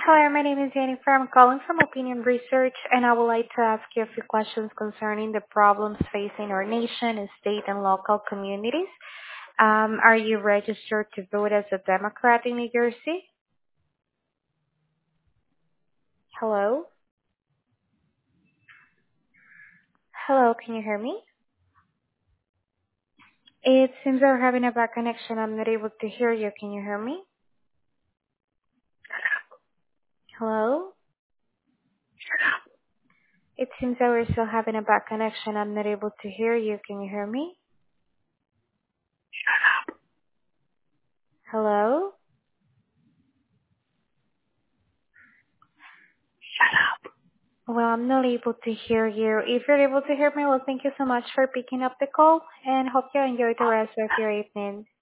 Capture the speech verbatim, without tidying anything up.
Hello, my name is Jennifer. I'm calling from Opinion Research, and I would like to ask you a few questions concerning the problems facing our nation, state, and local communities. Um, are you registered to vote as a Democrat in New Jersey? Hello? Hello, can you hear me? It seems we're having a bad connection. I'm not able to hear you. Can you hear me? Hello? It seems that we're still having a bad connection. I'm not able to hear you. Can you hear me? Hello? Well, I'm not able to hear you. If you're able to hear me, well, thank you so much for picking up the call and hope you enjoy the rest of your evening.